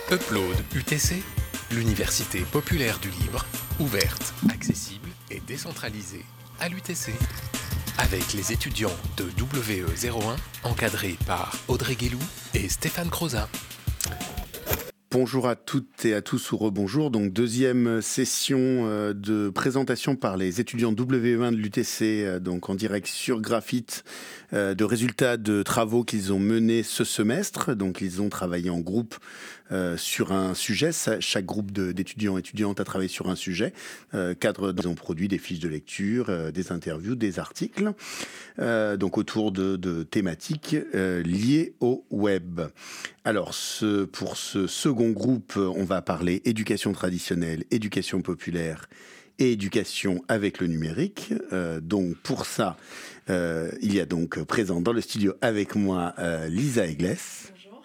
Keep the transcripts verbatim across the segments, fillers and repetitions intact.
Upload U T C, l'université populaire du libre, ouverte, accessible et décentralisée à l'U T C. Avec les étudiants de W E zéro un, encadrés par Audrey Guélou et Stéphane Crozat. Bonjour à toutes et à tous ou rebonjour. Donc deuxième session de présentation par les étudiants W E un de l'U T C, donc en direct sur Graphite, de résultats de travaux qu'ils ont menés ce semestre. Donc ils ont travaillé en groupe euh, sur un sujet. Chaque groupe de, d'étudiants et étudiantes a travaillé sur un sujet. Euh, cadre, ils ont produit des fiches de lecture, euh, des interviews, des articles, euh, donc autour de, de thématiques euh, liées au web. Alors ce, pour ce second groupe, on va parler éducation traditionnelle, éducation populaire et éducation avec le numérique. Euh, donc pour ça, euh, il y a donc présent dans le studio avec moi euh, Lisa Eglès. Bonjour.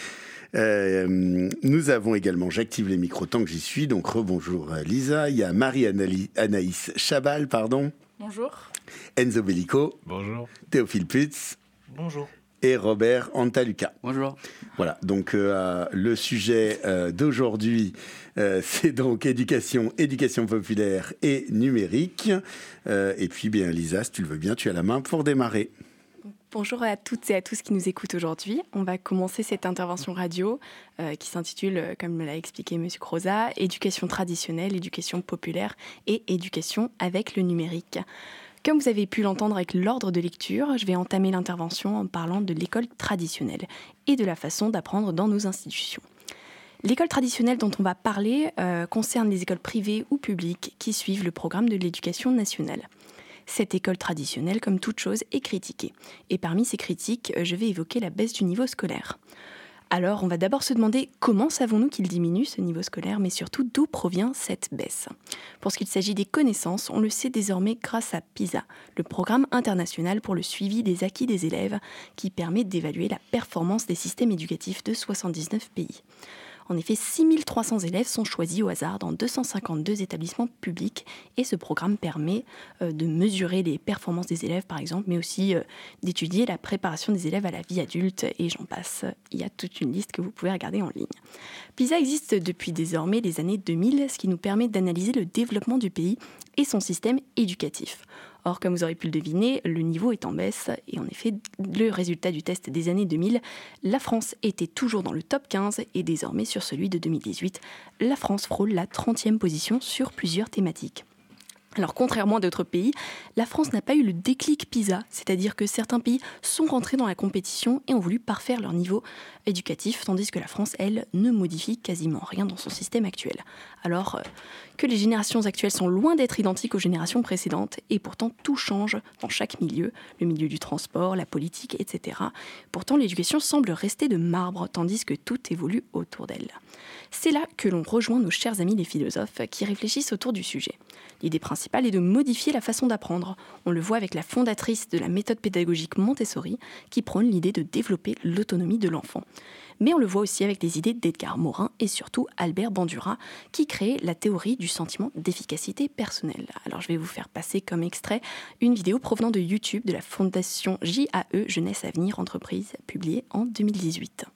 Euh, nous avons également, j'active les micros tant que j'y suis, donc rebonjour Lisa. Il y a Marie-Anaïs Chabal, pardon. Bonjour. Enzo Bellico. Bonjour. Théophile Putz. Bonjour. Et Robert Antaluca. Bonjour. Voilà, donc euh, le sujet euh, d'aujourd'hui, euh, c'est donc éducation, éducation populaire et numérique. Euh, et puis, bien, Lisa, si tu le veux bien, tu as la main pour démarrer. Bonjour à toutes et à tous qui nous écoutent aujourd'hui. On va commencer cette intervention radio euh, qui s'intitule, comme me l'a expliqué M. Crozat, éducation traditionnelle, éducation populaire et éducation avec le numérique. Comme vous avez pu l'entendre avec l'ordre de lecture, je vais entamer l'intervention en parlant de l'école traditionnelle et de la façon d'apprendre dans nos institutions. L'école traditionnelle dont on va parler euh, concerne les écoles privées ou publiques qui suivent le programme de l'éducation nationale. Cette école traditionnelle, comme toute chose, est critiquée. Et parmi ces critiques, je vais évoquer la baisse du niveau scolaire. Alors, on va d'abord se demander comment savons-nous qu'il diminue ce niveau scolaire, mais surtout d'où provient cette baisse. Pour ce qu'il s'agit des connaissances, on le sait désormais grâce à PISA, le programme international pour le suivi des acquis des élèves, qui permet d'évaluer la performance des systèmes éducatifs de soixante-dix-neuf pays. En effet, six mille trois cents élèves sont choisis au hasard dans deux cent cinquante-deux établissements publics et ce programme permet euh, de mesurer les performances des élèves par exemple, mais aussi euh, d'étudier la préparation des élèves à la vie adulte et j'en passe. Il y a toute une liste que vous pouvez regarder en ligne. PISA existe depuis désormais les années deux mille, ce qui nous permet d'analyser le développement du pays et son système éducatif. Or, comme vous aurez pu le deviner, le niveau est en baisse et en effet, le résultat du test des années deux mille, la France était toujours dans le top quinze et désormais sur celui de deux mille dix-huit, la France frôle la trentième position sur plusieurs thématiques. Alors, contrairement à d'autres pays, la France n'a pas eu le déclic PISA, c'est-à-dire que certains pays sont rentrés dans la compétition et ont voulu parfaire leur niveau éducatif, tandis que la France, elle, ne modifie quasiment rien dans son système actuel. Alors euh, que les générations actuelles sont loin d'être identiques aux générations précédentes, et pourtant tout change dans chaque milieu, le milieu du transport, la politique, et cetera. Pourtant, l'éducation semble rester de marbre, tandis que tout évolue autour d'elle. C'est là que l'on rejoint nos chers amis les philosophes qui réfléchissent autour du sujet. L'idée principale est de modifier la façon d'apprendre. On le voit avec la fondatrice de la méthode pédagogique Montessori qui prône l'idée de développer l'autonomie de l'enfant. Mais on le voit aussi avec les idées d'Edgar Morin et surtout Albert Bandura qui créent la théorie du sentiment d'efficacité personnelle. Alors je vais vous faire passer comme extrait une vidéo provenant de YouTube de la fondation J A E Jeunesse Avenir Entreprise publiée en deux mille dix-huit.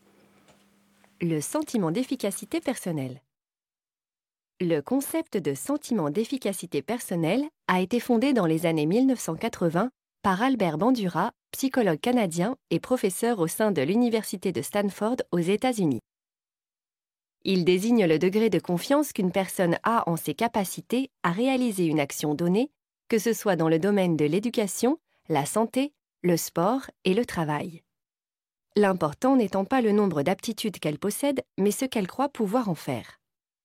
Le sentiment d'efficacité personnelle. Le concept de sentiment d'efficacité personnelle a été fondé dans les années mille neuf cent quatre-vingts par Albert Bandura, psychologue canadien et professeur au sein de l'Université de Stanford aux États-Unis. Il désigne le degré de confiance qu'une personne a en ses capacités à réaliser une action donnée, que ce soit dans le domaine de l'éducation, la santé, le sport et le travail. L'important n'étant pas le nombre d'aptitudes qu'elle possède, mais ce qu'elle croit pouvoir en faire.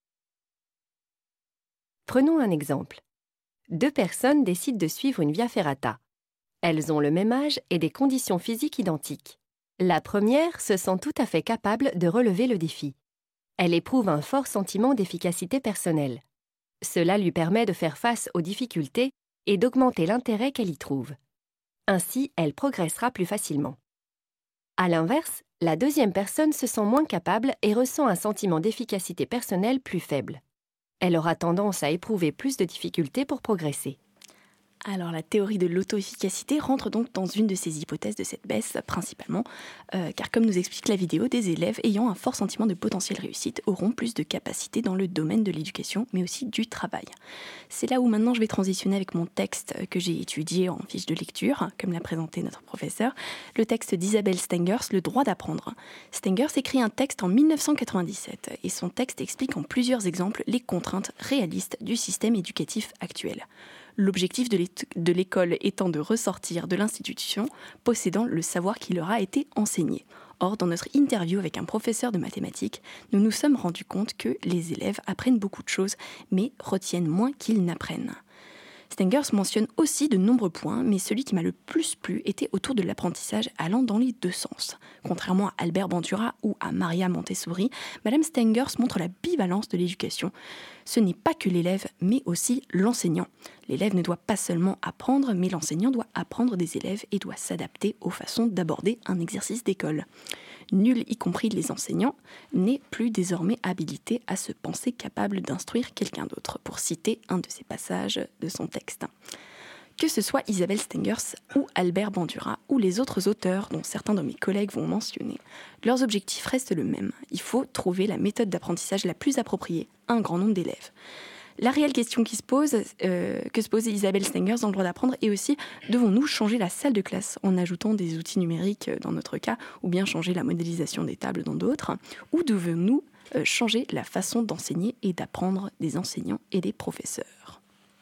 Prenons un exemple. Deux personnes décident de suivre une via ferrata. Elles ont le même âge et des conditions physiques identiques. La première se sent tout à fait capable de relever le défi. Elle éprouve un fort sentiment d'efficacité personnelle. Cela lui permet de faire face aux difficultés et d'augmenter l'intérêt qu'elle y trouve. Ainsi, elle progressera plus facilement. À l'inverse, la deuxième personne se sent moins capable et ressent un sentiment d'efficacité personnelle plus faible. Elle aura tendance à éprouver plus de difficultés pour progresser. Alors la théorie de l'auto-efficacité rentre donc dans une de ces hypothèses de cette baisse principalement, euh, car comme nous explique la vidéo, des élèves ayant un fort sentiment de potentiel réussite auront plus de capacités dans le domaine de l'éducation, mais aussi du travail. C'est là où maintenant je vais transitionner avec mon texte que j'ai étudié en fiche de lecture, comme l'a présenté notre professeur, le texte d'Isabelle Stengers, Le droit d'apprendre. Stengers écrit un texte en mille neuf cent quatre-vingt-dix-sept, et son texte explique en plusieurs exemples les contraintes réalistes du système éducatif actuel. L'objectif de l'école étant de ressortir de l'institution possédant le savoir qui leur a été enseigné. Or, dans notre interview avec un professeur de mathématiques, nous nous sommes rendus compte que les élèves apprennent beaucoup de choses, mais retiennent moins qu'ils n'apprennent. Stengers mentionne aussi de nombreux points, mais celui qui m'a le plus plu était autour de l'apprentissage allant dans les deux sens. Contrairement à Albert Bandura ou à Maria Montessori, Madame Stengers montre la bivalence de l'éducation. Ce n'est pas que l'élève, mais aussi l'enseignant. L'élève ne doit pas seulement apprendre, mais l'enseignant doit apprendre des élèves et doit s'adapter aux façons d'aborder un exercice d'école. Nul, y compris les enseignants, n'est plus désormais habilité à se penser capable d'instruire quelqu'un d'autre, pour citer un de ces passages de son texte. Que ce soit Isabelle Stengers ou Albert Bandura ou les autres auteurs dont certains de mes collègues vont mentionner, leurs objectifs restent le même. Il faut trouver la méthode d'apprentissage la plus appropriée à un grand nombre d'élèves. La réelle question qui se pose, euh, que se posait Isabelle Stengers dans le droit d'apprendre est aussi, devons-nous changer la salle de classe en ajoutant des outils numériques dans notre cas, ou bien changer la modélisation des tables dans d'autres, ou devons-nous euh, changer la façon d'enseigner et d'apprendre des enseignants et des professeurs?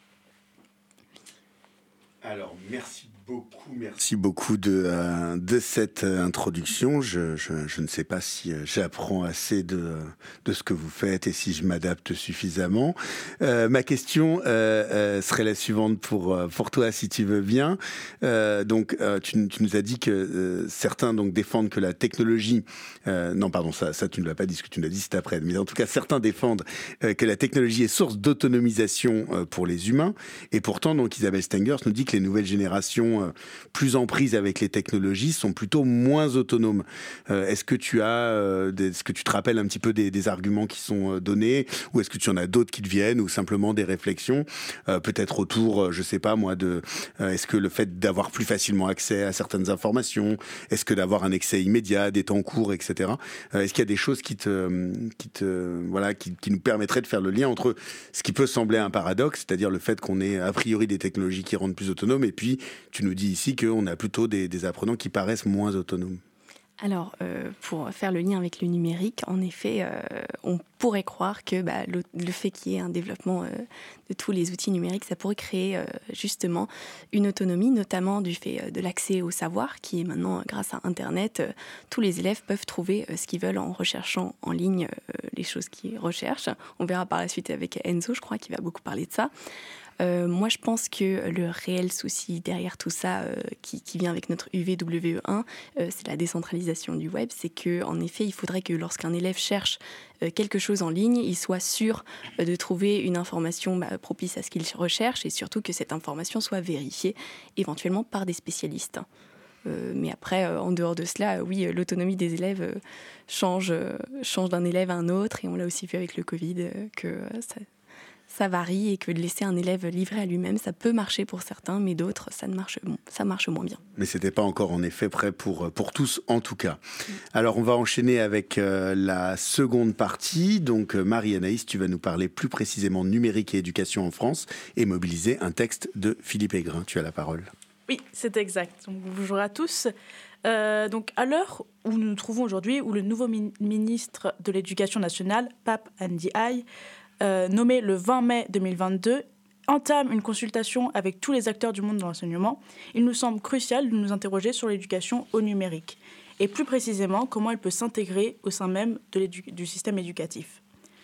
Alors, merci beaucoup, merci beaucoup de, euh, de cette introduction. Je, je, je ne sais pas si j'apprends assez de, de ce que vous faites et si je m'adapte suffisamment. Euh, ma question euh, euh, serait la suivante pour, pour toi, si tu veux bien. Euh, donc, euh, tu, tu nous as dit que euh, certains donc, défendent que la technologie... Euh, non, pardon, ça, ça tu ne l'as pas dit, ce que tu nous as dit, c'est après. Mais en tout cas, certains défendent euh, que la technologie est source d'autonomisation euh, pour les humains. Et pourtant, donc, Isabelle Stengers nous dit que les nouvelles générations plus en prise avec les technologies sont plutôt moins autonomes. Euh, est-ce que tu as, euh, des, est-ce que tu te rappelles un petit peu des, des arguments qui sont donnés, ou est-ce que tu en as d'autres qui te viennent, ou simplement des réflexions, euh, peut-être autour, je sais pas moi, de, euh, est-ce que le fait d'avoir plus facilement accès à certaines informations, est-ce que d'avoir un accès immédiat, des temps courts, et cetera. Euh, est-ce qu'il y a des choses qui te, qui te, voilà, qui, qui nous permettraient de faire le lien entre ce qui peut sembler un paradoxe, c'est-à-dire le fait qu'on ait a priori des technologies qui rendent plus autonomes, et puis tu nous dis ici qu'on a plutôt des, des apprenants qui paraissent moins autonomes. Alors, euh, pour faire le lien avec le numérique, en effet, euh, on pourrait croire que bah, le, le fait qu'il y ait un développement euh, de tous les outils numériques, ça pourrait créer euh, justement une autonomie, notamment du fait euh, de l'accès au savoir, qui est maintenant, euh, grâce à Internet, euh, tous les élèves peuvent trouver euh, ce qu'ils veulent en recherchant en ligne euh, les choses qu'ils recherchent. On verra par la suite avec Enzo, je crois, qui va beaucoup parler de ça. Euh, moi, je pense que le réel souci derrière tout ça, euh, qui, qui vient avec notre U V W E un, euh, c'est la décentralisation du web. C'est qu'en effet, il faudrait que lorsqu'un élève cherche euh, quelque chose en ligne, il soit sûr euh, de trouver une information bah, propice à ce qu'il recherche, et surtout que cette information soit vérifiée éventuellement par des spécialistes. Euh, mais après, euh, en dehors de cela, euh, oui, euh, l'autonomie des élèves euh, change, euh, change d'un élève à un autre, et on l'a aussi vu avec le Covid, euh, que euh, ça... ça varie, et que de laisser un élève livré à lui-même, ça peut marcher pour certains, mais d'autres, ça, ne marche, ça marche moins bien. Mais ce n'était pas encore en effet prêt pour, pour tous, en tout cas. Alors, on va enchaîner avec euh, la seconde partie. Donc, euh, Marie-Anaïs, tu vas nous parler plus précisément de numérique et éducation en France et mobiliser un texte de Philippe Aigrin. Tu as la parole. Oui, c'est exact. Donc, bonjour à tous. Euh, donc, à l'heure où nous nous trouvons aujourd'hui, où le nouveau mi- ministre de l'Éducation nationale, Pape Ndiaye, Euh, nommé le vingt mai deux mille vingt-deux, entame une consultation avec tous les acteurs du monde de l'enseignement, il nous semble crucial de nous interroger sur l'éducation au numérique, et plus précisément comment elle peut s'intégrer au sein même de l'édu- du système éducatif.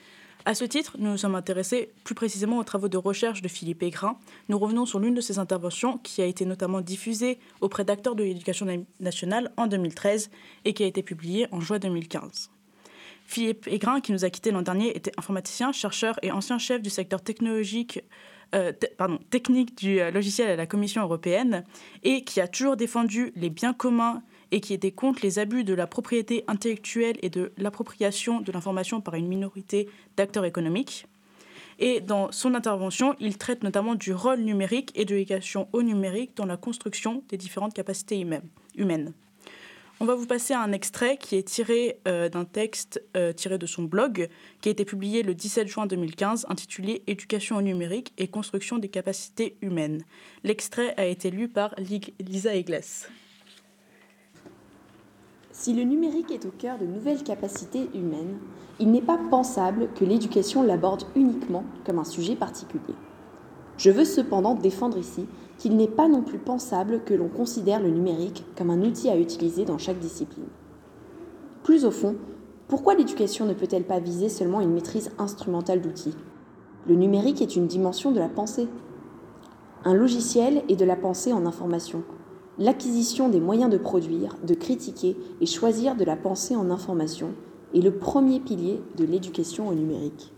À ce titre, nous nous sommes intéressés plus précisément aux travaux de recherche de Philippe Aigrin. Nous revenons sur l'une de ses interventions qui a été notamment diffusée auprès d'acteurs de l'éducation nationale en deux mille treize et qui a été publiée en juin deux mille quinze. Philippe Aigrin, qui nous a quittés l'an dernier, était informaticien, chercheur et ancien chef du secteur technologique, euh, te, pardon, technique du logiciel à la Commission européenne, et qui a toujours défendu les biens communs et qui était contre les abus de la propriété intellectuelle et de l'appropriation de l'information par une minorité d'acteurs économiques. Et dans son intervention, il traite notamment du rôle numérique et de l'éducation au numérique dans la construction des différentes capacités humaines. On va vous passer un extrait qui est tiré euh, d'un texte euh, tiré de son blog, qui a été publié le dix-sept juin deux mille quinze, intitulé « Éducation au numérique et construction des capacités humaines ». L'extrait a été lu par Lisa Egles. Si le numérique est au cœur de nouvelles capacités humaines, il n'est pas pensable que l'éducation l'aborde uniquement comme un sujet particulier. Je veux cependant défendre ici qu'il n'est pas non plus pensable que l'on considère le numérique comme un outil à utiliser dans chaque discipline. Plus au fond, pourquoi l'éducation ne peut-elle pas viser seulement une maîtrise instrumentale d'outils ? Le numérique est une dimension de la pensée. Un logiciel est de la pensée en information. L'acquisition des moyens de produire, de critiquer et choisir de la pensée en information est le premier pilier de l'éducation au numérique.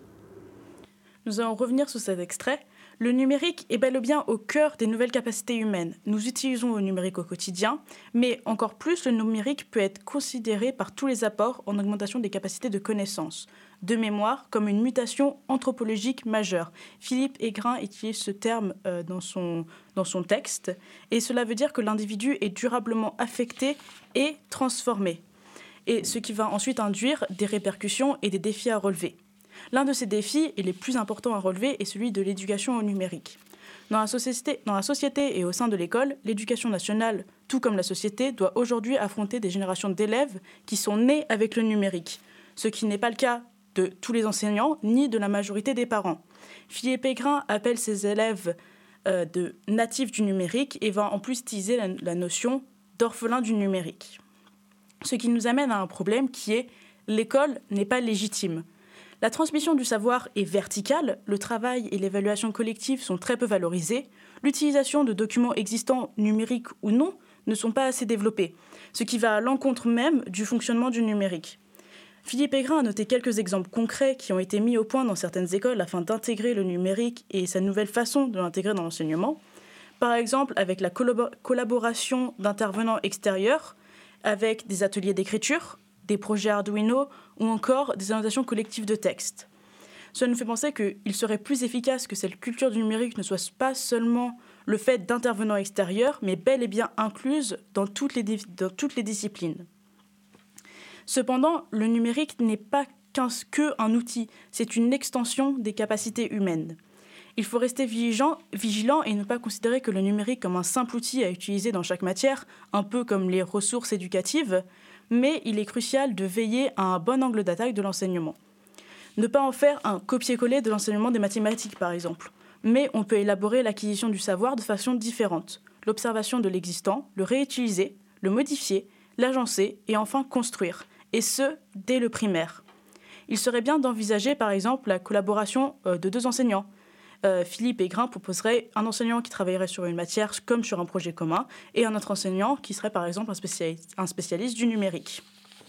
Nous allons revenir sur cet extrait. Le numérique est bel et bien au cœur des nouvelles capacités humaines. Nous utilisons le numérique au quotidien, mais encore plus, le numérique peut être considéré par tous les apports en augmentation des capacités de connaissance, de mémoire, comme une mutation anthropologique majeure. Philippe Aigrin utilise ce terme euh, dans son, dans son texte, et cela veut dire que l'individu est durablement affecté et transformé, et ce qui va ensuite induire des répercussions et des défis à relever. L'un de ces défis, et les plus importants à relever, est celui de l'éducation au numérique. Dans la société, dans la société et au sein de l'école, l'éducation nationale, tout comme la société, doit aujourd'hui affronter des générations d'élèves qui sont nés avec le numérique, ce qui n'est pas le cas de tous les enseignants ni de la majorité des parents. Philippe Aigrin appelle ses élèves euh, de natifs du numérique et va en plus utiliser la, la notion d'orphelin du numérique. Ce qui nous amène à un problème qui est l'école n'est pas légitime. La transmission du savoir est verticale, le travail et l'évaluation collective sont très peu valorisés, l'utilisation de documents existants, numériques ou non, ne sont pas assez développés, ce qui va à l'encontre même du fonctionnement du numérique. Philippe Aigrin a noté quelques exemples concrets qui ont été mis au point dans certaines écoles afin d'intégrer le numérique et sa nouvelle façon de l'intégrer dans l'enseignement. Par exemple, avec la collab- collaboration d'intervenants extérieurs, avec des ateliers d'écriture, des projets Arduino ou encore des annotations collectives de texte. Cela nous fait penser qu'il serait plus efficace que cette culture du numérique ne soit pas seulement le fait d'intervenants extérieurs, mais bel et bien incluse dans toutes les, dans toutes les disciplines. Cependant, le numérique n'est pas qu'un, que un outil, c'est une extension des capacités humaines. Il faut rester vigilant, vigilant et ne pas considérer que le numérique comme un simple outil à utiliser dans chaque matière, un peu comme les ressources éducatives, mais il est crucial de veiller à un bon angle d'attaque de l'enseignement. Ne pas en faire un copier-coller de l'enseignement des mathématiques, par exemple, mais on peut élaborer l'acquisition du savoir de façon différente, l'observation de l'existant, le réutiliser, le modifier, l'agencer et enfin construire, et ce, dès le primaire. Il serait bien d'envisager, par exemple, la collaboration de deux enseignants. Euh, Philippe Aigrin proposerait un enseignant qui travaillerait sur une matière comme sur un projet commun et un autre enseignant qui serait par exemple un spécialiste, un spécialiste du numérique.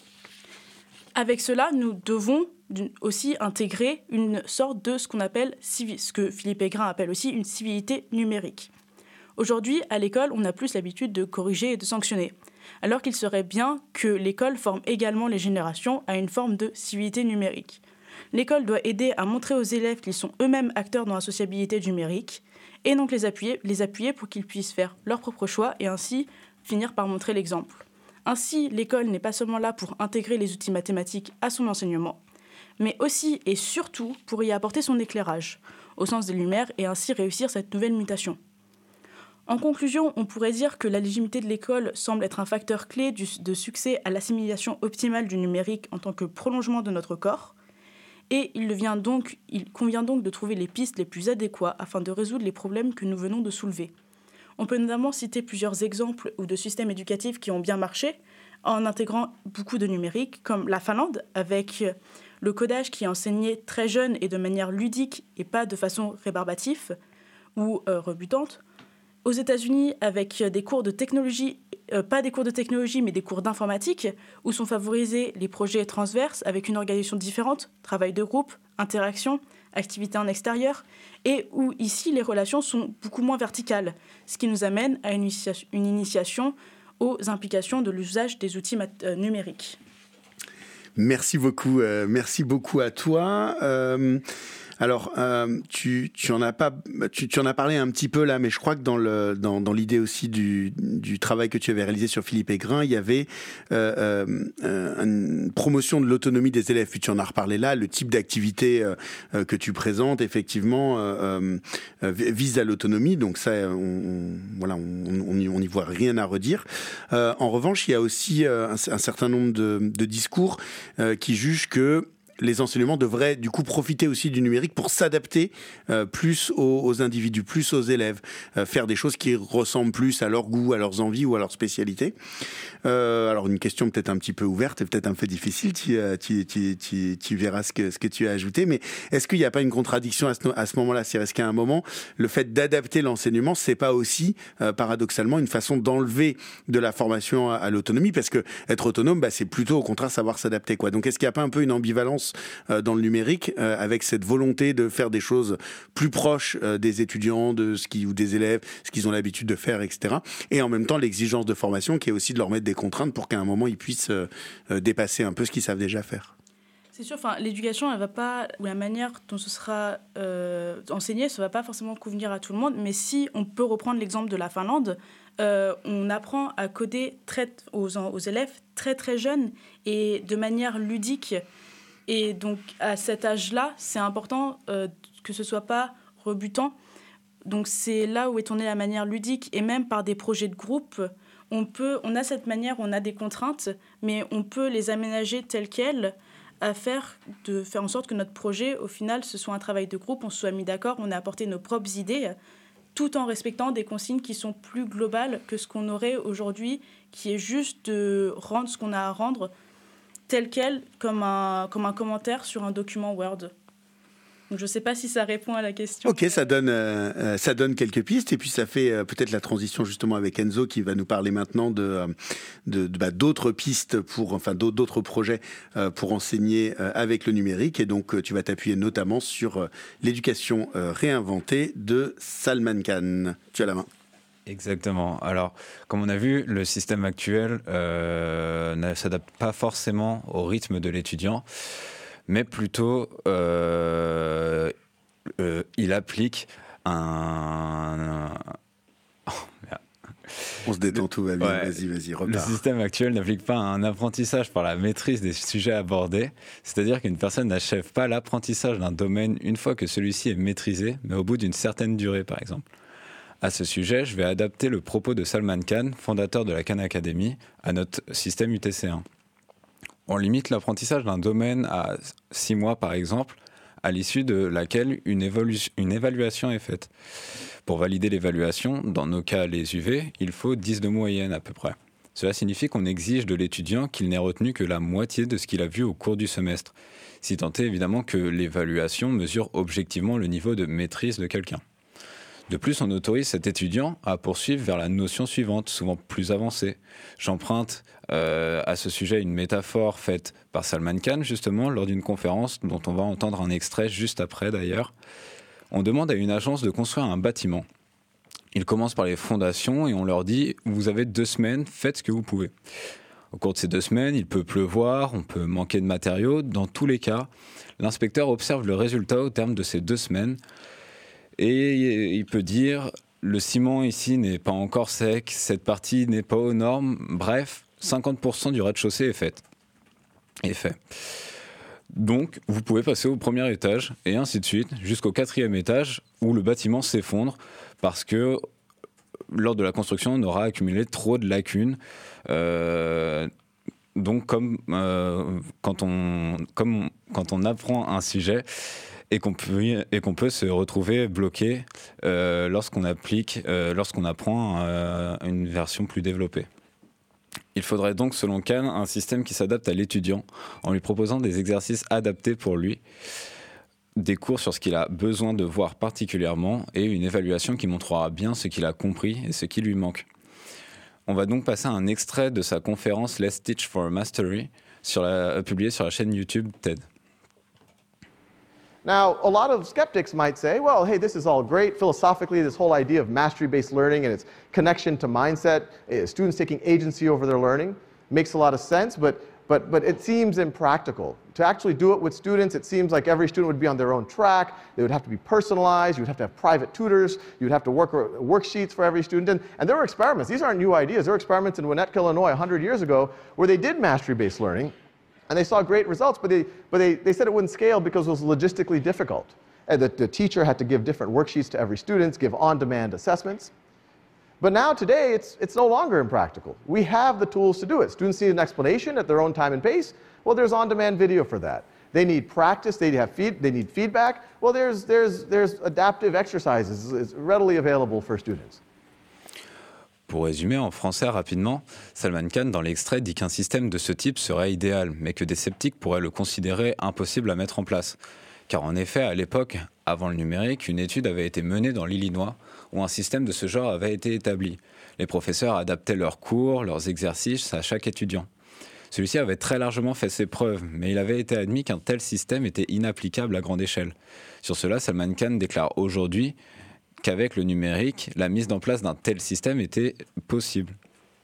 Avec cela, nous devons aussi intégrer une sorte de ce qu'on appelle, ce que Philippe Aigrin appelle aussi une civilité numérique. Aujourd'hui, à l'école, on a plus l'habitude de corriger et de sanctionner, alors qu'il serait bien que l'école forme également les générations à une forme de civilité numérique. L'école doit aider à montrer aux élèves qu'ils sont eux-mêmes acteurs dans la sociabilité numérique et donc les appuyer, les appuyer pour qu'ils puissent faire leur propre choix et ainsi finir par montrer l'exemple. Ainsi, l'école n'est pas seulement là pour intégrer les outils mathématiques à son enseignement, mais aussi et surtout pour y apporter son éclairage, au sens des Lumières, et ainsi réussir cette nouvelle mutation. En conclusion, on pourrait dire que la légitimité de l'école semble être un facteur clé du, de succès à l'assimilation optimale du numérique en tant que prolongement de notre corps, et il, devient donc, il convient donc de trouver les pistes les plus adéquates afin de résoudre les problèmes que nous venons de soulever. On peut notamment citer plusieurs exemples ou de systèmes éducatifs qui ont bien marché en intégrant beaucoup de numérique, comme la Finlande, avec le codage qui est enseigné très jeune et de manière ludique et pas de façon rébarbative ou euh, rebutante. Aux États-Unis, avec des cours de technologie, euh, pas des cours de technologie, mais des cours d'informatique, où sont favorisés les projets transverses avec une organisation différente, travail de groupe, interaction, activité en extérieur, et où ici les relations sont beaucoup moins verticales, ce qui nous amène à une initiation, une initiation aux implications de l'usage des outils mat- euh, numériques. Merci beaucoup, euh, merci beaucoup à toi. Euh... Alors, euh, tu, tu, en as pas, tu, tu en as parlé un petit peu là, mais je crois que dans, le, dans, dans l'idée aussi du, du travail que tu avais réalisé sur Philippe Aigrin, il y avait euh, euh, une promotion de l'autonomie des élèves. Puis tu en as reparlé là, le type d'activité euh, que tu présentes, effectivement, euh, euh, vise à l'autonomie. Donc ça, on, on, voilà, on n'y on, on voit rien à redire. Euh, en revanche, il y a aussi euh, un, un certain nombre de, de discours euh, qui jugent que les enseignements devraient du coup profiter aussi du numérique pour s'adapter euh, plus aux, aux individus, plus aux élèves, euh, faire des choses qui ressemblent plus à leur goût, à leurs envies ou à leur spécialité. Euh, alors une question peut-être un petit peu ouverte et peut-être un peu difficile, tu, tu, tu, tu, tu verras ce que, ce que tu as ajouté, mais est-ce qu'il n'y a pas une contradiction à ce, à ce moment-là? C'est est-ce qu'à un moment, le fait d'adapter l'enseignement, c'est pas aussi euh, paradoxalement une façon d'enlever de la formation à, à l'autonomie? Parce que être autonome, bah, c'est plutôt au contraire savoir s'adapter, quoi. Donc est-ce qu'il n'y a pas un peu une ambivalence dans le numérique, euh, avec cette volonté de faire des choses plus proches euh, des étudiants, de ce qui, ou des élèves, ce qu'ils ont l'habitude de faire, et cetera. Et en même temps, l'exigence de formation qui est aussi de leur mettre des contraintes pour qu'à un moment, ils puissent euh, euh, dépasser un peu ce qu'ils savent déjà faire. C'est sûr, enfin, l'éducation, elle va pas, ou la manière dont ce sera euh, enseigné, ça ne va pas forcément convenir à tout le monde, mais si on peut reprendre l'exemple de la Finlande, euh, on apprend à coder très, aux, aux élèves très très jeunes et de manière ludique. Et donc, à cet âge-là, c'est important euh, que ce ne soit pas rebutant. Donc, c'est là où est tournée la manière ludique. Et même par des projets de groupe, on, peut, on a cette manière, on a des contraintes, mais on peut les aménager telles quelles, à faire, de faire en sorte que notre projet, au final, ce soit un travail de groupe, on se soit mis d'accord, on a apporté nos propres idées, tout en respectant des consignes qui sont plus globales que ce qu'on aurait aujourd'hui, qui est juste de rendre ce qu'on a à rendre tel quel, comme un, comme un commentaire sur un document Word. Donc je ne sais pas si ça répond à la question. Ok, ça donne, euh, ça donne quelques pistes, et puis ça fait euh, peut-être la transition justement avec Enzo qui va nous parler maintenant de, de, de bah, d'autres pistes, pour, enfin d'autres projets euh, pour enseigner euh, avec le numérique. Et donc euh, tu vas t'appuyer notamment sur euh, l'éducation euh, réinventée de Salman Khan. Tu as la main. Exactement. Alors, comme on a vu, le système actuel euh, ne s'adapte pas forcément au rythme de l'étudiant, mais plutôt euh, euh, il applique un... Oh, merde. On se détend, tout va bien. Ouais. Vas-y, vas-y, repars. Le système actuel n'applique pas un apprentissage par la maîtrise des sujets abordés, c'est-à-dire qu'une personne n'achève pas l'apprentissage d'un domaine une fois que celui-ci est maîtrisé, mais au bout d'une certaine durée, par exemple. À ce sujet, je vais adapter le propos de Salman Khan, fondateur de la Khan Academy, à notre système U T C un. On limite l'apprentissage d'un domaine à six mois, par exemple, à l'issue de laquelle une, évolu- une évaluation est faite. Pour valider l'évaluation, dans nos cas les U V, il faut dix de moyenne à peu près. Cela signifie qu'on exige de l'étudiant qu'il n'ait retenu que la moitié de ce qu'il a vu au cours du semestre, si tant est évidemment que l'évaluation mesure objectivement le niveau de maîtrise de quelqu'un. De plus, on autorise cet étudiant à poursuivre vers la notion suivante, souvent plus avancée. J'emprunte euh, à ce sujet une métaphore faite par Salman Khan, justement, lors d'une conférence dont on va entendre un extrait juste après, d'ailleurs. On demande à une agence de construire un bâtiment. Ils commencent par les fondations et on leur dit « Vous avez deux semaines, faites ce que vous pouvez ». Au cours de ces deux semaines, il peut pleuvoir, on peut manquer de matériaux. Dans tous les cas, l'inspecteur observe le résultat au terme de ces deux semaines. Et il peut dire, le ciment ici n'est pas encore sec, cette partie n'est pas aux normes, bref, cinquante pour cent du rez-de-chaussée est fait. Est fait. Donc, vous pouvez passer au premier étage, et ainsi de suite, jusqu'au quatrième étage, où le bâtiment s'effondre, parce que, lors de la construction, on aura accumulé trop de lacunes. Euh, donc, comme, euh, quand on, comme on, quand on apprend un sujet... Et qu'on peut, et qu'on peut se retrouver bloqué euh, lorsqu'on applique, euh, lorsqu'on apprend euh, une version plus développée. Il faudrait donc, selon Khan, un système qui s'adapte à l'étudiant en lui proposant des exercices adaptés pour lui, des cours sur ce qu'il a besoin de voir particulièrement et une évaluation qui montrera bien ce qu'il a compris et ce qui lui manque. On va donc passer à un extrait de sa conférence Let's Teach for Mastery, sur la, publiée sur la chaîne YouTube TED. Now, a lot of skeptics might say, well, hey, this is all great. Philosophically, this whole idea of mastery-based learning and its connection to mindset, uh, students taking agency over their learning, makes a lot of sense. But, But, but it seems impractical. To actually do it with students, it seems like every student would be on their own track. They would have to be personalized. You would have to have private tutors. You would have to work worksheets for every student. And, and there were experiments. These aren't new ideas. There were experiments in Winnetka, Illinois, one hundred years ago, where they did mastery-based learning, and they saw great results, but they, but they, they said it wouldn't scale because it was logistically difficult. And the, the teacher had to give different worksheets to every student, give on-demand assessments. But now, today, it's, it's no longer impractical. We have the tools to do it. Students need an explanation at their own time and pace. Well, there's on-demand video for that. They need practice. They, have feed, they need feedback. Well, there's, there's, there's adaptive exercises. It's readily available for students. Pour résumer en français rapidement, Salman Khan, dans l'extrait, dit qu'un système de ce type serait idéal, mais que des sceptiques pourraient le considérer impossible à mettre en place. Car en effet, à l'époque, avant le numérique, une étude avait été menée dans l'Illinois où un système de ce genre avait été établi. Les professeurs adaptaient leurs cours, leurs exercices à chaque étudiant. Celui-ci avait très largement fait ses preuves, mais il avait été admis qu'un tel système était inapplicable à grande échelle. Sur cela, Salman Khan déclare aujourd'hui qu'avec le numérique, la mise en place d'un tel système était possible.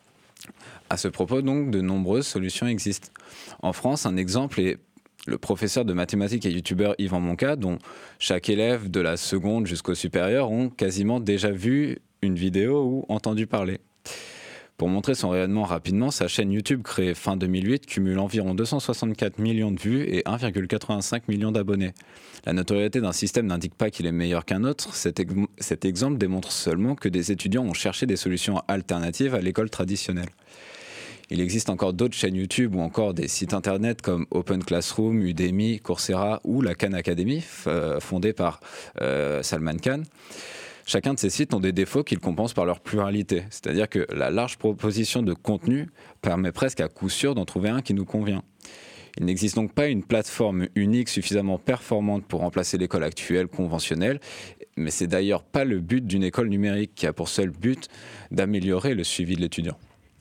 À ce propos, donc, de nombreuses solutions existent. En France, un exemple est le professeur de mathématiques et youtubeur Yvan Monca, dont chaque élève de la seconde jusqu'au supérieur ont quasiment déjà vu une vidéo ou entendu parler. Pour montrer son rayonnement rapidement, sa chaîne YouTube créée fin deux mille huit cumule environ deux cent soixante-quatre millions de vues et un virgule quatre-vingt-cinq millions d'abonnés. La notoriété d'un système n'indique pas qu'il est meilleur qu'un autre. Cet, ex- cet exemple démontre seulement que des étudiants ont cherché des solutions alternatives à l'école traditionnelle. Il existe encore d'autres chaînes YouTube ou encore des sites internet comme Open Classroom, Udemy, Coursera ou la Khan Academy, f- fondée par euh, Salman Khan. Chacun de ces sites ont des défauts qu'ils compensent par leur pluralité. C'est-à-dire que la large proposition de contenu permet presque à coup sûr d'en trouver un qui nous convient. Il n'existe donc pas une plateforme unique suffisamment performante pour remplacer l'école actuelle conventionnelle, mais c'est d'ailleurs pas le but d'une école numérique qui a pour seul but d'améliorer le suivi de l'étudiant.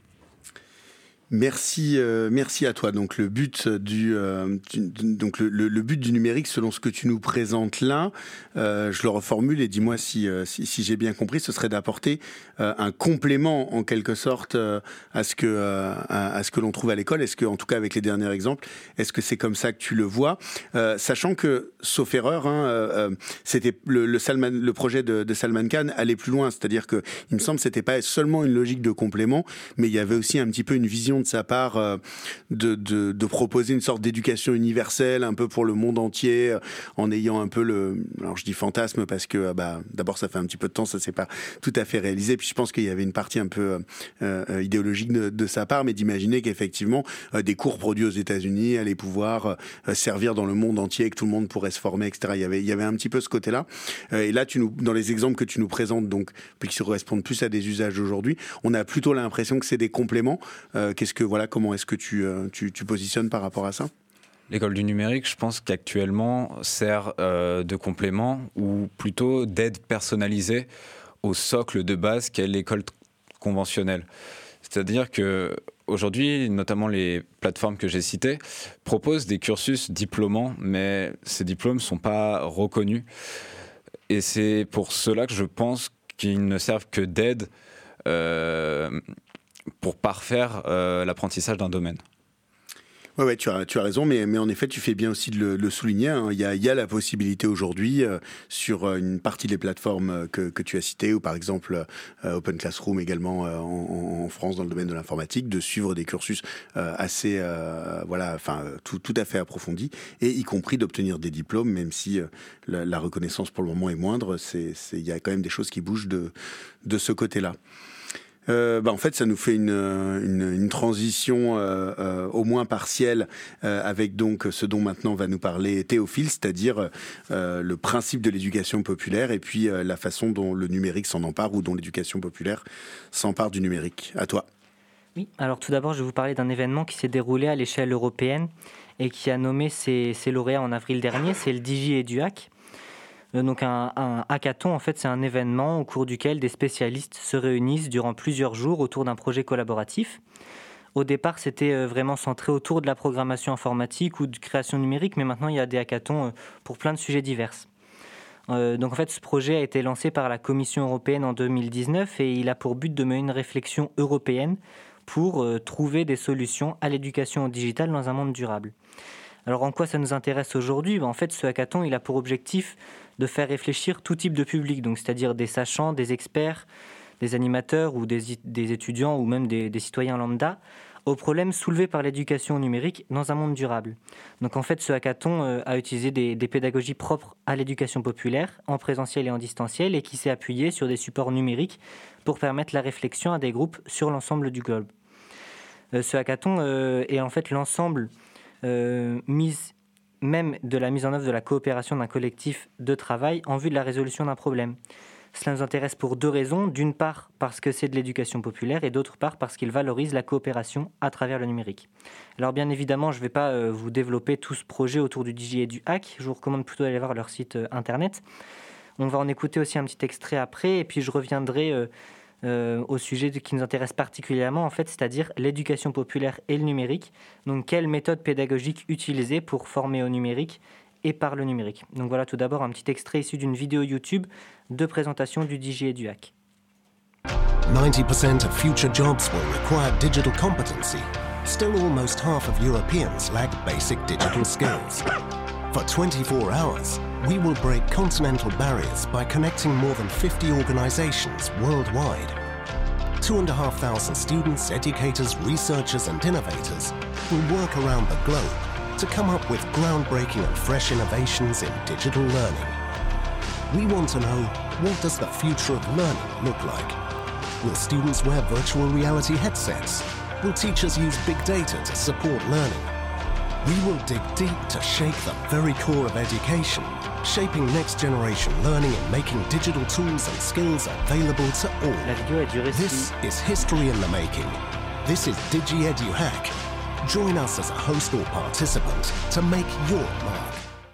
Merci, euh, merci à toi. Donc le but du, euh, du donc le, le, le but du numérique, selon ce que tu nous présentes là, euh, je le reformule et dis-moi si, euh, si, si j'ai bien compris, ce serait d'apporter euh, un complément en quelque sorte euh, à ce que euh, à, à ce que l'on trouve à l'école. Est-ce que, en tout cas avec les derniers exemples, est-ce que c'est comme ça que tu le vois, euh, sachant que, sauf erreur, hein, euh, c'était le, le Salman, le projet de, de Salman Khan allait plus loin, c'est-à-dire que il me semble que c'était pas seulement une logique de complément, mais il y avait aussi un petit peu une vision de sa part euh, de, de, de proposer une sorte d'éducation universelle un peu pour le monde entier, euh, en ayant un peu le, alors je dis fantasme parce que bah, d'abord ça fait un petit peu de temps, ça s'est pas tout à fait réalisé, puis je pense qu'il y avait une partie un peu euh, euh, idéologique de, de sa part, mais d'imaginer qu'effectivement euh, des cours produits aux États-Unis allaient pouvoir euh, servir dans le monde entier, que tout le monde pourrait se former, et cetera. Il y avait, il y avait un petit peu ce côté-là. Euh, et là, tu nous, dans les exemples que tu nous présentes, donc qui correspondent plus à des usages d'aujourd'hui, on a plutôt l'impression que c'est des compléments. Euh, qu'est-ce que voilà, comment est-ce que tu, euh, tu, tu positionnes par rapport à ça ? L'école du numérique, je pense qu'actuellement sert euh, de complément ou plutôt d'aide personnalisée au socle de base qu'est l'école t- conventionnelle. C'est-à-dire qu'aujourd'hui, notamment les plateformes que j'ai citées, proposent des cursus diplômants, mais ces diplômes ne sont pas reconnus. Et c'est pour cela que je pense qu'ils ne servent que d'aide euh, pour parfaire euh, l'apprentissage d'un domaine. Ouais, ouais, tu as, tu as raison, mais, mais en effet, tu fais bien aussi de le, le souligner. Hein. Il y a, il y a la possibilité aujourd'hui, euh, sur une partie des plateformes que, que tu as citées, ou par exemple euh, Open Classroom également euh, en, en France dans le domaine de l'informatique, de suivre des cursus euh, assez, euh, voilà, enfin, tout, tout à fait approfondis, et y compris d'obtenir des diplômes, même si euh, la, la reconnaissance pour le moment est moindre. C'est, c'est, il y a quand même des choses qui bougent de, de ce côté-là. Euh, bah en fait, ça nous fait une, une, une transition euh, euh, au moins partielle euh, avec donc ce dont maintenant va nous parler Théophile, c'est-à-dire euh, le principe de l'éducation populaire et puis euh, la façon dont le numérique s'en empare ou dont l'éducation populaire s'empare du numérique. À toi. Oui, alors tout d'abord, je vais vous parler d'un événement qui s'est déroulé à l'échelle européenne et qui a nommé ses, ses lauréats en avril dernier, c'est le DigiEduHack. Donc un, un hackathon, en fait, c'est un événement au cours duquel des spécialistes se réunissent durant plusieurs jours autour d'un projet collaboratif. Au départ, c'était vraiment centré autour de la programmation informatique ou de création numérique, mais maintenant, il y a des hackathons pour plein de sujets divers. Euh, donc en fait, ce projet a été lancé par la Commission européenne en deux mille dix-neuf et il a pour but de mener une réflexion européenne pour euh, trouver des solutions à l'éducation au digital dans un monde durable. Alors en quoi ça nous intéresse aujourd'hui ? En fait, ce hackathon, il a pour objectif de faire réfléchir tout type de public, donc c'est-à-dire des sachants, des experts, des animateurs ou des, des étudiants ou même des, des citoyens lambda, aux problèmes soulevés par l'éducation numérique dans un monde durable. Donc en fait, ce hackathon euh, a utilisé des, des pédagogies propres à l'éducation populaire, en présentiel et en distanciel, et qui s'est appuyé sur des supports numériques pour permettre la réflexion à des groupes sur l'ensemble du globe. Euh, ce hackathon euh, est en fait l'ensemble euh, mise, même de la mise en œuvre de la coopération d'un collectif de travail en vue de la résolution d'un problème. Cela nous intéresse pour deux raisons. D'une part, parce que c'est de l'éducation populaire, et d'autre part, parce qu'il valorise la coopération à travers le numérique. Alors bien évidemment, je ne vais pas euh, vous développer tout ce projet autour du Digi et du hack. Je vous recommande plutôt d'aller voir leur site euh, internet. On va en écouter aussi un petit extrait après, et puis je reviendrai euh, euh, au sujet qui nous intéresse particulièrement, en fait, c'est-à-dire l'éducation populaire et le numérique. Donc, quelle méthode pédagogique utiliser pour former au numérique et par le numérique. Donc voilà tout d'abord un petit extrait issu d'une vidéo YouTube de présentation du Digi et du hack. ninety percent of future jobs will require digital competency. Still, almost half of Europeans lack basic digital skills. For twenty-four hours, we will break continental barriers by connecting more than fifty organizations worldwide. Two and a half thousand students, educators, researchers and innovators will work around the globe to come up with groundbreaking and fresh innovations in digital learning. We want to know, what does the future of learning look like? Will students wear virtual reality headsets? Will teachers use big data to support learning? We will dig deep to shake the very core of education, shaping next generation learning and making digital tools and skills available to all. La vidéo a duré This is history in the making. This is Digi Edu Hack. Join us as a host or participant to make your mark.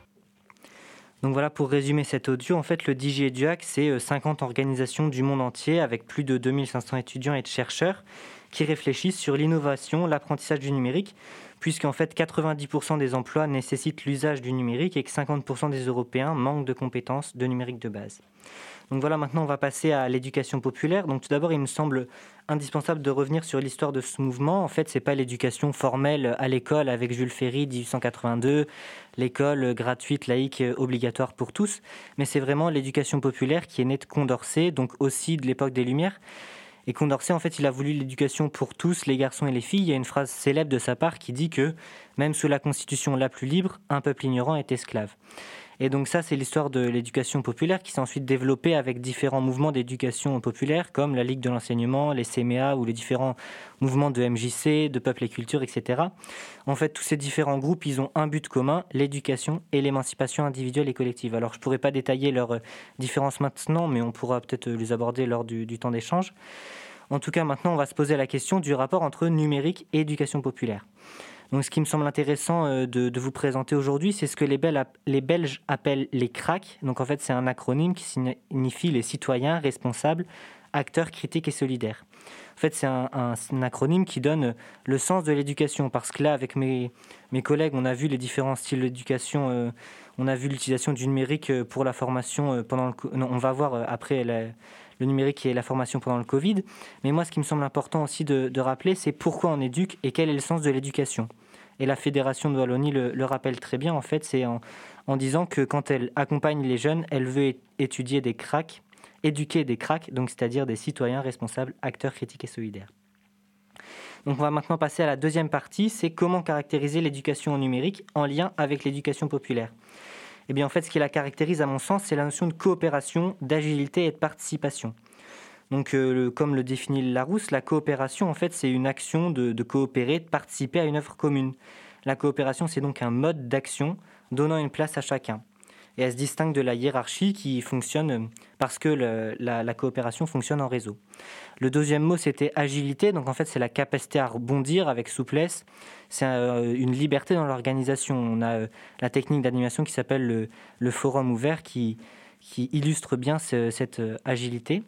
Donc voilà, pour résumer cet audio, en fait, le Digi et du hack, c'est cinquante organisations du monde entier avec plus de deux mille cinq cents étudiants et de chercheurs qui réfléchissent sur l'innovation, l'apprentissage du numérique, puisqu'en fait quatre-vingt-dix pour cent des emplois nécessitent l'usage du numérique et que cinquante pour cent des Européens manquent de compétences de numérique de base. Donc voilà, maintenant on va passer à l'éducation populaire. Donc tout d'abord, il me semble indispensable de revenir sur l'histoire de ce mouvement. En fait, c'est pas l'éducation formelle à l'école avec Jules Ferry, dix-huit cent quatre-vingt-deux, l'école gratuite, laïque, obligatoire pour tous, mais c'est vraiment l'éducation populaire qui est née de Condorcet, donc aussi de l'époque des Lumières. Et Condorcet, en fait, il a voulu l'éducation pour tous, les garçons et les filles. Il y a une phrase célèbre de sa part qui dit que, même sous la constitution la plus libre, un peuple ignorant est esclave. Et donc ça, c'est l'histoire de l'éducation populaire qui s'est ensuite développée avec différents mouvements d'éducation populaire, comme la Ligue de l'enseignement, les C M E A ou les différents mouvements de M J C, de Peuple et Culture, et cetera. En fait, tous ces différents groupes, ils ont un but commun, l'éducation et l'émancipation individuelle et collective. Alors, je ne pourrais pas détailler leurs différences maintenant, mais on pourra peut-être les aborder lors du, du temps d'échange. En tout cas, maintenant, on va se poser la question du rapport entre numérique et éducation populaire. Donc, ce qui me semble intéressant euh, de, de vous présenter aujourd'hui, c'est ce que les, Bel- les Belges appellent les C R A C. Donc, en fait, c'est un acronyme qui signifie les citoyens responsables, acteurs critiques et solidaires. En fait, c'est un, un, un acronyme qui donne le sens de l'éducation. Parce que là, avec mes, mes collègues, on a vu les différents styles d'éducation. Euh, on a vu l'utilisation du numérique pour la formation euh, pendant le... Non, on va voir euh, après la, le numérique et la formation pendant le Covid. Mais moi, ce qui me semble important aussi de, de rappeler, c'est pourquoi on éduque et quel est le sens de l'éducation. Et la Fédération de Wallonie le, le rappelle très bien, en fait, c'est en, en disant que quand elle accompagne les jeunes, elle veut étudier des C R A C, éduquer des C R A C, donc c'est-à-dire des citoyens responsables, acteurs critiques et solidaires. Donc on va maintenant passer à la deuxième partie, c'est comment caractériser l'éducation au numérique en lien avec l'éducation populaire. Eh bien en fait, ce qui la caractérise à mon sens, c'est la notion de coopération, d'agilité et de participation. Donc, euh, le, comme le définit Larousse, la coopération, en fait, c'est une action de, de coopérer, de participer à une œuvre commune. La coopération, c'est donc un mode d'action donnant une place à chacun. Et elle se distingue de la hiérarchie qui fonctionne parce que le, la, la coopération fonctionne en réseau. Le deuxième mot, c'était agilité. Donc, en fait, c'est la capacité à rebondir avec souplesse. C'est euh, une liberté dans l'organisation. On a euh, la technique d'animation qui s'appelle le, le forum ouvert qui, qui illustre bien ce, cette euh, agilité.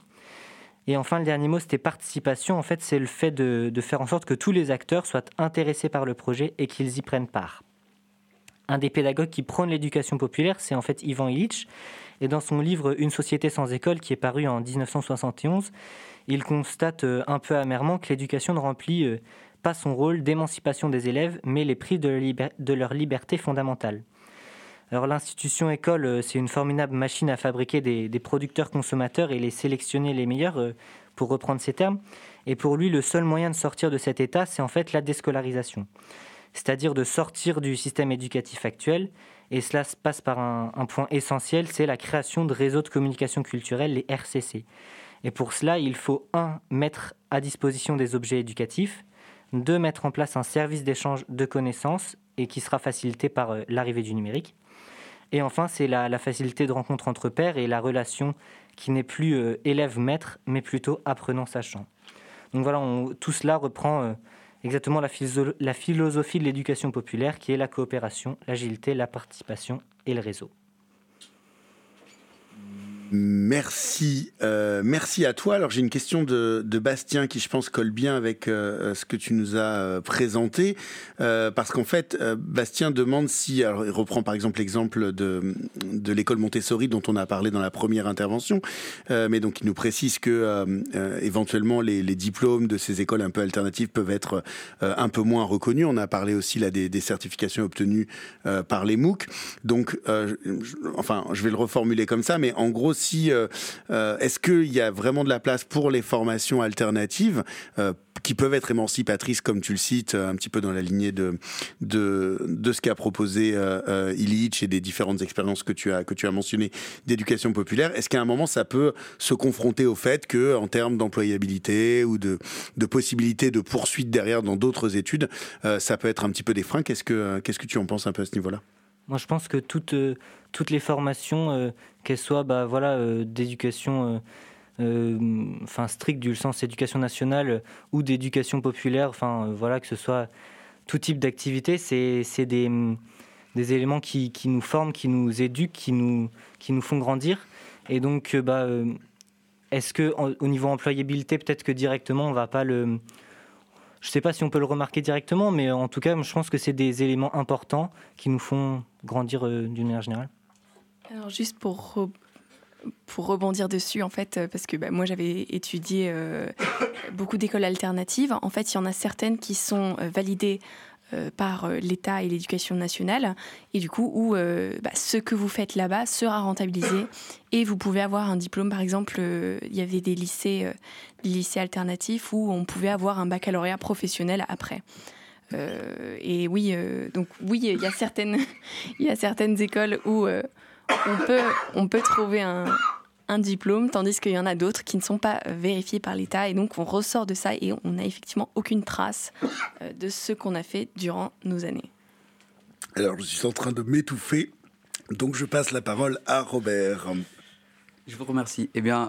Et enfin, le dernier mot, c'était participation. En fait, c'est le fait de, de faire en sorte que tous les acteurs soient intéressés par le projet et qu'ils y prennent part. un des pédagogues qui prône l'éducation populaire, c'est en fait Ivan Illich. Et dans son livre « Une société sans école » qui est paru en dix-neuf cent soixante et onze, il constate euh, un peu amèrement que l'éducation ne remplit euh, pas son rôle d'émancipation des élèves, mais les prive de, leur liber- de leur liberté fondamentale. Alors l'institution école, euh, c'est une formidable machine à fabriquer des, des producteurs-consommateurs et les sélectionner les meilleurs, euh, pour reprendre ces termes. Et pour lui, le seul moyen de sortir de cet état, c'est en fait la déscolarisation. C'est-à-dire de sortir du système éducatif actuel. Et cela se passe par un, un point essentiel, c'est la création de réseaux de communication culturelle, les R C C. Et pour cela, il faut, un, mettre à disposition des objets éducatifs, deux, mettre en place un service d'échange de connaissances, et qui sera facilité par euh, l'arrivée du numérique. Et enfin, c'est la, la facilité de rencontre entre pairs et la relation qui n'est plus euh, élève-maître, mais plutôt apprenant-sachant. Donc voilà, on, tout cela reprend euh, exactement la, philosoph- la philosophie de l'éducation populaire, qui est la coopération, l'agilité, la participation et le réseau. Merci, euh, merci à toi. Alors j'ai une question de, de Bastien qui je pense colle bien avec euh, ce que tu nous as euh, présenté, euh, parce qu'en fait euh, Bastien demande si, alors il reprend par exemple l'exemple de, de l'école Montessori dont on a parlé dans la première intervention, euh, mais donc il nous précise que euh, euh, éventuellement les, les diplômes de ces écoles un peu alternatives peuvent être euh, un peu moins reconnus. On a parlé aussi là des, des certifications obtenues euh, par les MOOC. Donc, euh, je, enfin je vais le reformuler comme ça, mais en gros si euh, euh, est-ce qu'il y a vraiment de la place pour les formations alternatives euh, qui peuvent être émancipatrices, comme tu le cites, un petit peu dans la lignée de, de, de ce qu'a proposé euh, euh, Illich et des différentes expériences que tu as, que tu as mentionnées d'éducation populaire. Est-ce qu'à un moment, ça peut se confronter au fait qu'en termes d'employabilité ou de, de possibilité de poursuite derrière dans d'autres études, euh, ça peut être un petit peu des freins? Qu'est-ce que, qu'est-ce que tu en penses un peu à ce niveau-là? Moi, je pense que toutes, euh, toutes les formations, euh, qu'elles soient bah, voilà, euh, d'éducation euh, euh, enfin, stricte du sens éducation nationale euh, ou d'éducation populaire, enfin, euh, voilà, que ce soit tout type d'activité, c'est, c'est des, des éléments qui, qui nous forment, qui nous éduquent, qui nous, qui nous font grandir. Et donc, euh, bah, euh, est-ce qu'au niveau employabilité, peut-être que directement, on ne va pas le... Je ne sais pas si on peut le remarquer directement, mais en tout cas, je pense que c'est des éléments importants qui nous font grandir euh, d'une manière générale. Alors juste pour, re- pour rebondir dessus, en fait, parce que bah, moi j'avais étudié euh, beaucoup d'écoles alternatives. En fait, il y en a certaines qui sont euh, validées euh, par euh, l'État et l'éducation nationale, et du coup, où euh, bah, ce que vous faites là-bas sera rentabilisé, et vous pouvez avoir un diplôme. Par exemple, euh, il y avait des lycées, euh, des lycées alternatifs où on pouvait avoir un baccalauréat professionnel après. Euh, et oui, euh, donc oui, il y a certaines, il y a certaines écoles où euh, on peut, on peut trouver un, un diplôme, tandis qu'il y en a d'autres qui ne sont pas vérifiés par l'État, et donc on ressort de ça et on n'a effectivement aucune trace euh, de ce qu'on a fait durant nos années. Alors, je suis en train de m'étouffer, donc je passe la parole à Robert. Je vous remercie. Eh bien,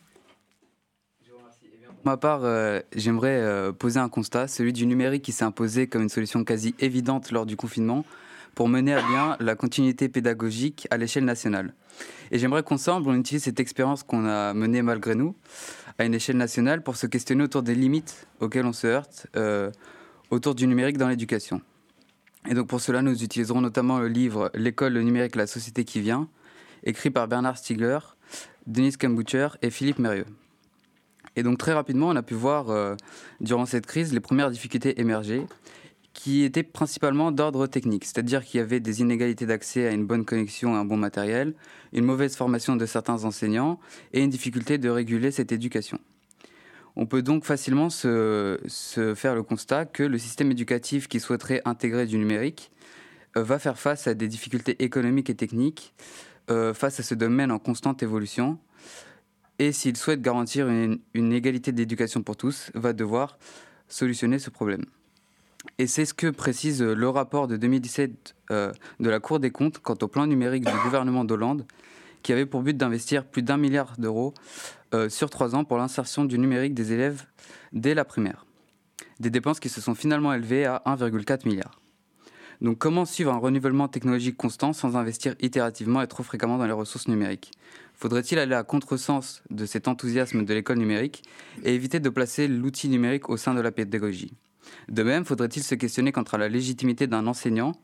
pour ma part, euh, j'aimerais euh, poser un constat, celui du numérique qui s'est imposé comme une solution quasi évidente lors du confinement pour mener à bien la continuité pédagogique à l'échelle nationale. Et j'aimerais qu'ensemble, on utilise cette expérience qu'on a menée malgré nous à une échelle nationale pour se questionner autour des limites auxquelles on se heurte euh, autour du numérique dans l'éducation. Et donc pour cela, nous utiliserons notamment le livre « L'école, le numérique, la société qui vient », écrit par Bernard Stiegler, Denis Kambucher et Philippe Mérieux. Et donc très rapidement, on a pu voir euh, durant cette crise les premières difficultés émerger, qui étaient principalement d'ordre technique, c'est-à-dire qu'il y avait des inégalités d'accès à une bonne connexion et un bon matériel, une mauvaise formation de certains enseignants et une difficulté de réguler cette éducation. On peut donc facilement se, se faire le constat que le système éducatif qui souhaiterait intégrer du numérique euh, va faire face à des difficultés économiques et techniques euh, face à ce domaine en constante évolution. Et s'il souhaite garantir une, une égalité d'éducation pour tous, va devoir solutionner ce problème. Et c'est ce que précise le rapport de deux mille dix-sept euh, de la Cour des comptes quant au plan numérique du gouvernement d'Hollande, qui avait pour but d'investir plus d'un milliard d'euros euh, sur trois ans pour l'insertion du numérique des élèves dès la primaire. Des dépenses qui se sont finalement élevées à un virgule quatre milliard. Donc comment suivre un renouvellement technologique constant sans investir itérativement et trop fréquemment dans les ressources numériques ? Faudrait-il aller à contresens de cet enthousiasme de l'école numérique et éviter de placer l'outil numérique au sein de la pédagogie ? De même, faudrait-il se questionner quant à la légitimité d'un enseignant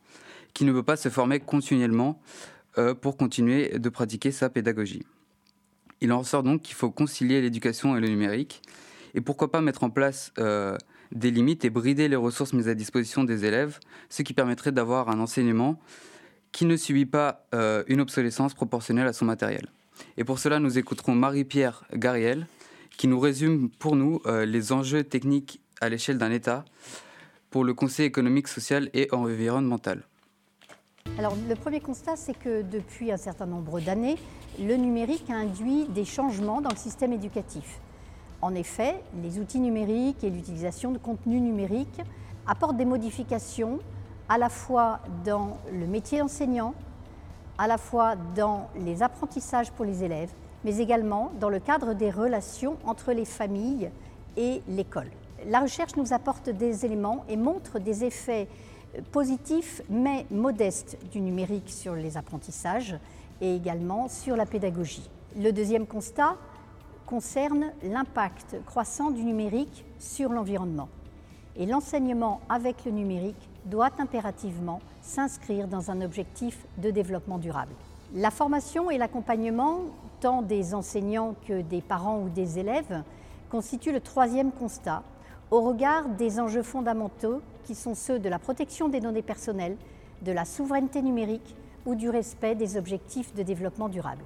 qui ne peut pas se former continuellement euh, pour continuer de pratiquer sa pédagogie. Il en ressort donc qu'il faut concilier l'éducation et le numérique, et pourquoi pas mettre en place euh, des limites et brider les ressources mises à disposition des élèves, ce qui permettrait d'avoir un enseignement qui ne subit pas euh, une obsolescence proportionnelle à son matériel. Et pour cela, nous écouterons Marie-Pierre Gariel, qui nous résume pour nous euh, les enjeux techniques à l'échelle d'un État pour le Conseil économique, social et environnemental. Alors, le premier constat, c'est que depuis un certain nombre d'années, le numérique a induit des changements dans le système éducatif. En effet, les outils numériques et l'utilisation de contenus numériques apportent des modifications à la fois dans le métier d'enseignant, à la fois dans les apprentissages pour les élèves, mais également dans le cadre des relations entre les familles et l'école. La recherche nous apporte des éléments et montre des effets positifs mais modestes du numérique sur les apprentissages et également sur la pédagogie. Le deuxième constat concerne l'impact croissant du numérique sur l'environnement. Et l'enseignement avec le numérique doit impérativement s'inscrire dans un objectif de développement durable. La formation et l'accompagnement, tant des enseignants que des parents ou des élèves, constituent le troisième constat au regard des enjeux fondamentaux qui sont ceux de la protection des données personnelles, de la souveraineté numérique ou du respect des objectifs de développement durable.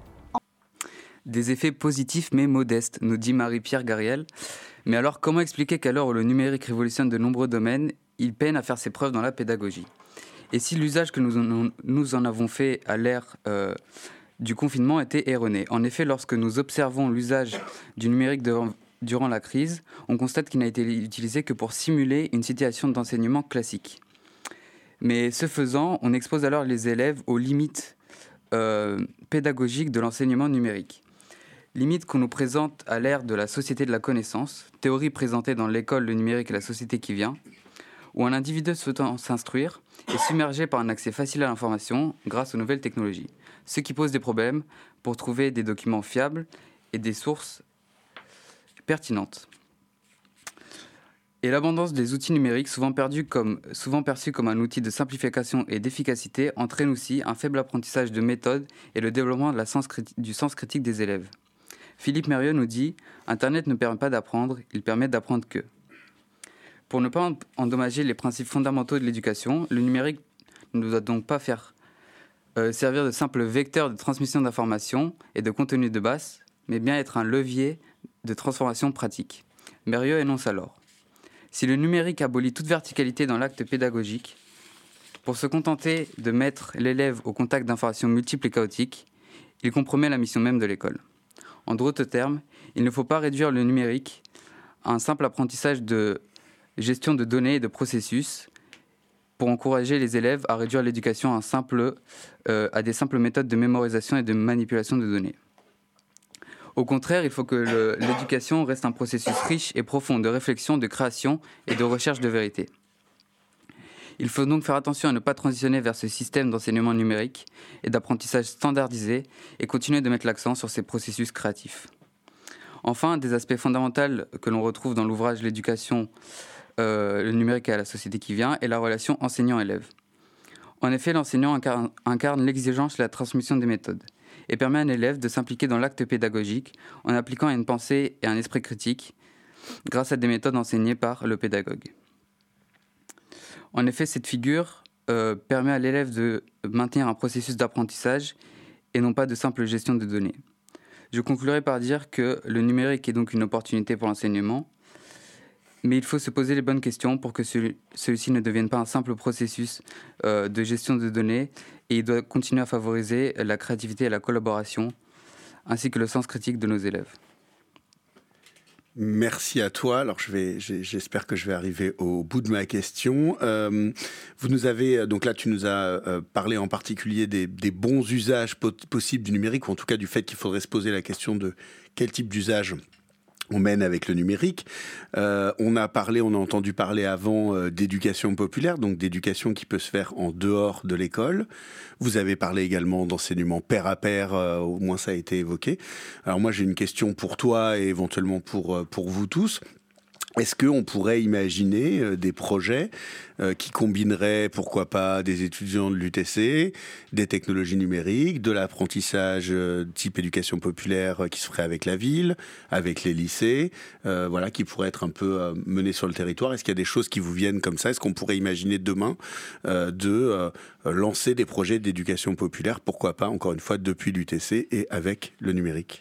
Des effets positifs mais modestes, nous dit Marie-Pierre Gariel. Mais alors, comment expliquer qu'à l'heure où le numérique révolutionne de nombreux domaines, il peine à faire ses preuves dans la pédagogie ? Et si l'usage que nous en, nous en avons fait à l'ère euh, du confinement était erroné ? En effet, lorsque nous observons l'usage du numérique de, durant la crise, on constate qu'il n'a été utilisé que pour simuler une situation d'enseignement classique. Mais ce faisant, on expose alors les élèves aux limites euh, pédagogiques de l'enseignement numérique. Limites qu'on nous présente à l'ère de la société de la connaissance, théorie présentée dans l'école, le numérique et la société qui vient, où un individu souhaitant s'instruire est submergé par un accès facile à l'information grâce aux nouvelles technologies, ce qui pose des problèmes pour trouver des documents fiables et des sources pertinentes. Et l'abondance des outils numériques, souvent, perdus comme, souvent perçus comme un outil de simplification et d'efficacité, entraîne aussi un faible apprentissage de méthode et le développement de la sens criti- du sens critique des élèves. Philippe Mérieux nous dit « Internet ne permet pas d'apprendre, il permet d'apprendre que ». Pour ne pas endommager les principes fondamentaux de l'éducation, le numérique ne doit donc pas faire euh, servir de simple vecteur de transmission d'informations et de contenu de base, mais bien être un levier de transformation pratique. Mérieux énonce alors « Si le numérique abolit toute verticalité dans l'acte pédagogique, pour se contenter de mettre l'élève au contact d'informations multiples et chaotiques, il compromet la mission même de l'école. En d'autres termes, il ne faut pas réduire le numérique à un simple apprentissage de gestion de données et de processus pour encourager les élèves à réduire l'éducation à, un simple, euh, à des simples méthodes de mémorisation et de manipulation de données. Au contraire, il faut que le, l'éducation reste un processus riche et profond de réflexion, de création et de recherche de vérité. Il faut donc faire attention à ne pas transitionner vers ce système d'enseignement numérique et d'apprentissage standardisé et continuer de mettre l'accent sur ces processus créatifs. Enfin, des aspects fondamentaux que l'on retrouve dans l'ouvrage « L'éducation, euh, le numérique et la société qui vient » est la relation enseignant-élève. En effet, l'enseignant incarne, incarne l'exigence et la transmission des méthodes et permet à un élève de s'impliquer dans l'acte pédagogique en appliquant une pensée et un esprit critique grâce à des méthodes enseignées par le pédagogue. En effet, cette figure euh, permet à l'élève de maintenir un processus d'apprentissage et non pas de simple gestion de données. Je conclurai par dire que le numérique est donc une opportunité pour l'enseignement, mais il faut se poser les bonnes questions pour que celui- celui-ci ne devienne pas un simple processus euh, de gestion de données, et il doit continuer à favoriser la créativité et la collaboration, ainsi que le sens critique de nos élèves. Merci à toi. Alors, je vais, j'espère que je vais arriver au bout de ma question. Euh, vous nous avez, donc là, tu nous as euh, parlé en particulier des, des bons usages po- possibles du numérique, ou en tout cas du fait qu'il faudrait se poser la question de quel type d'usage on mène avec le numérique. Euh, on a parlé, on a entendu parler avant euh, d'éducation populaire, donc d'éducation qui peut se faire en dehors de l'école. Vous avez parlé également d'enseignement pair à pair, euh, au moins ça a été évoqué. Alors moi j'ai une question pour toi et éventuellement pour, euh, pour vous tous. Est-ce qu'on pourrait imaginer euh, des projets euh, qui combineraient, pourquoi pas, des étudiants de l'U T C, des technologies numériques, de l'apprentissage euh, type éducation populaire euh, qui se ferait avec la ville, avec les lycées, euh, voilà, qui pourraient être un peu euh, menés sur le territoire? Est-ce qu'il y a des choses qui vous viennent comme ça? Est-ce qu'on pourrait imaginer demain euh, de euh, lancer des projets d'éducation populaire, pourquoi pas, encore une fois, depuis l'U T C et avec le numérique?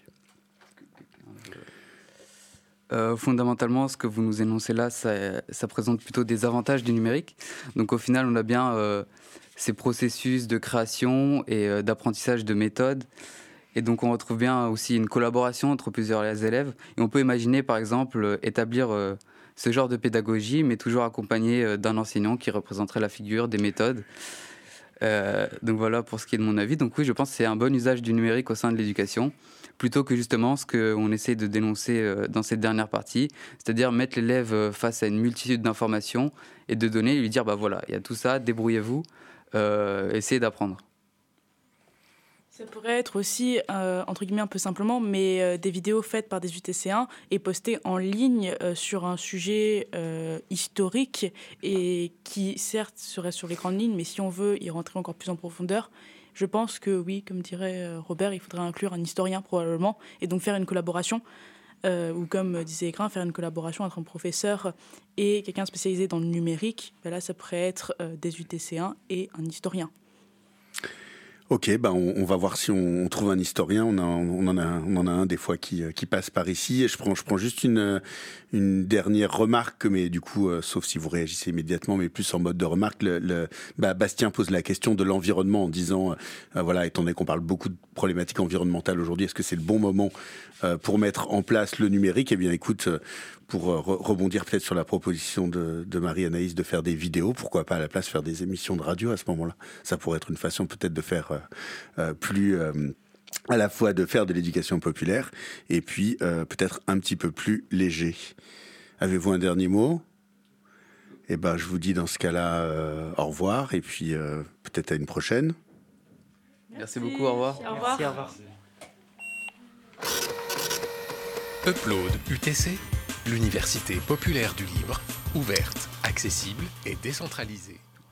Euh, fondamentalement, ce que vous nous énoncez là, ça, ça présente plutôt des avantages du numérique. Donc au final, on a bien euh, ces processus de création et euh, d'apprentissage de méthodes. Et donc on retrouve bien aussi une collaboration entre plusieurs élèves. Et on peut imaginer par exemple établir euh, ce genre de pédagogie, mais toujours accompagné euh, d'un enseignant qui représenterait la figure des méthodes. Euh, donc voilà pour ce qui est de mon avis. Donc oui, je pense que c'est un bon usage du numérique au sein de l'éducation, plutôt que justement ce qu'on essaie de dénoncer euh, dans cette dernière partie, c'est-à-dire mettre l'élève face à une multitude d'informations et de données, et lui dire, bah voilà, il y a tout ça, débrouillez-vous, euh, essayez d'apprendre. Ça pourrait être aussi, euh, entre guillemets un peu simplement, mais euh, des vidéos faites par des U T C un et postées en ligne euh, sur un sujet euh, historique et qui certes serait sur les grandes lignes, mais si on veut y rentrer encore plus en profondeur, je pense que oui, comme dirait Robert, il faudrait inclure un historien probablement et donc faire une collaboration, euh, ou comme disait Écrin, faire une collaboration entre un professeur et quelqu'un spécialisé dans le numérique. Ben là, ça pourrait être euh, des U T C un et un historien. Ok, ben on, on va voir si on, on trouve un historien. On, a, on, en a, on en a un des fois qui, qui passe par ici. Et je prends, je prends juste une, une dernière remarque, mais du coup, euh, sauf si vous réagissez immédiatement, mais plus en mode de remarque. Le, le, bah Bastien pose la question de l'environnement en disant, euh, voilà, étant donné qu'on parle beaucoup de problématiques environnementales aujourd'hui, est-ce que c'est le bon moment euh, pour mettre en place le numérique? Eh bien, écoute, euh, pour euh, re- rebondir peut-être sur la proposition de, de Marie-Anaïs de faire des vidéos, pourquoi pas à la place faire des émissions de radio à ce moment-là? Ça pourrait être une façon peut-être de faire euh, euh, plus... Euh, à la fois de faire de l'éducation populaire et puis euh, peut-être un petit peu plus léger. Avez-vous un dernier mot? Eh ben, je vous dis dans ce cas-là euh, au revoir et puis euh, peut-être à une prochaine. Merci, Merci beaucoup, au revoir. Au revoir. Merci, au revoir. Upload U T C, l'université populaire du libre, ouverte, accessible et décentralisée.